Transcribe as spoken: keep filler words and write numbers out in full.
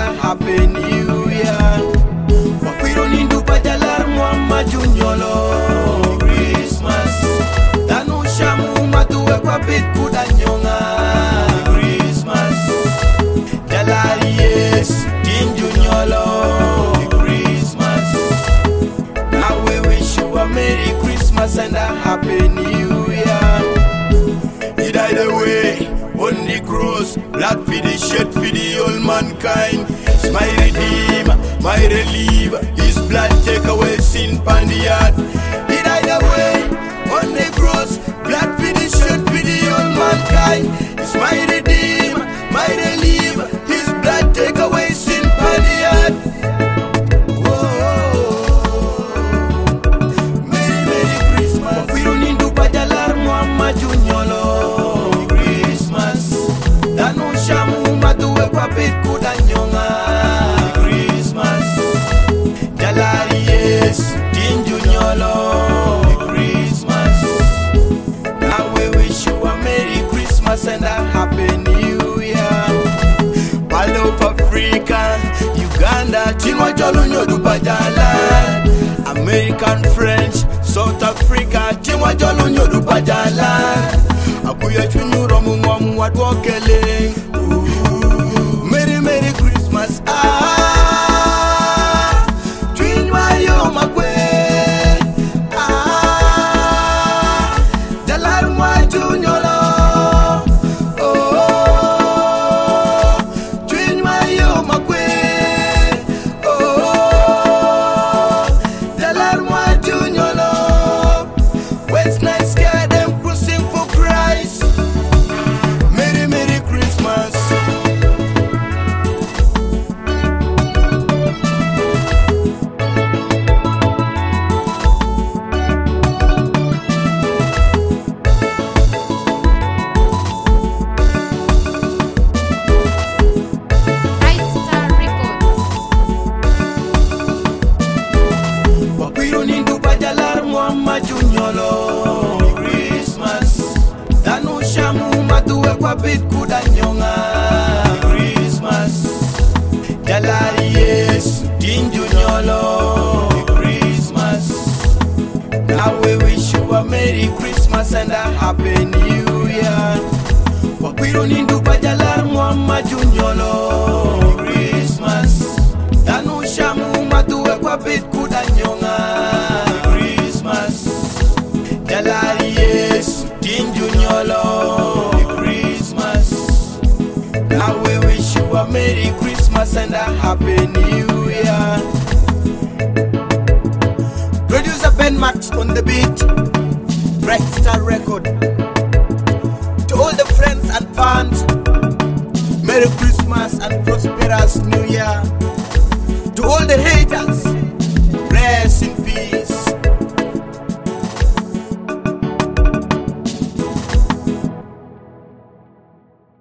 a happy new year. Wakwiro nindu pajalar mwama junyolo Christmas. Danu shamu matuwe kwa bit kudanyonga Christmas. Jalali yes tinjunyolo Christmas. Now we wish you a Merry Christmas and a Happy New Year. He died away on the cross, blood for the shed for the whole mankind. It's my redeemer, my reliever. His blood take away sin pan the earth. He died away on the cross, blood for the shed for the whole mankind. It's my redeemer, my reliever. His blood take away sin pan the earth. Junyolo Christmas. Danu shamu matuwe kwa bit kudanyonga Christmas. Jalali yes tinjunyolo Christmas. Now we wish you a Merry Christmas and a Happy New Year. All over Africa, Uganda, Chinwa Jolunyo Dupajala. American, French, South Africa, Chinwa Jolunyo Dupajala. Akuya chunyuro mumwamu wadwokele. Merry Merry Christmas. Ah, Chinwa yo makwe. Ah, Jalal mwa junyolo. Oh, Chinwa yo makwe. Oh, Jalal mwa junyolo. West night scared them cruising for Christ. Merry Merry Christmas. Bright Star Records. Wakwiro nindu pajalar mwama junyolo Christmas. Danu shamu matuwe kwa bit kudanyonga Christmas. Jalali yes tinjunyolo Christmas. Now we wish you a Merry Christmas and a Happy New Year. Wakwiro nindu pajalar mwama junyolo Christmas. Danu shamu matuwe kwa bit kudanyonga Christmas. Jalali yes tinjunyolo Christmas. Now we wish you a Merry Christmas and a Happy New Year. Producer Ben Max on the beat. Bright Star Record. To all the friends and fans, Merry Christmas and prosperous New Year. To all the haters,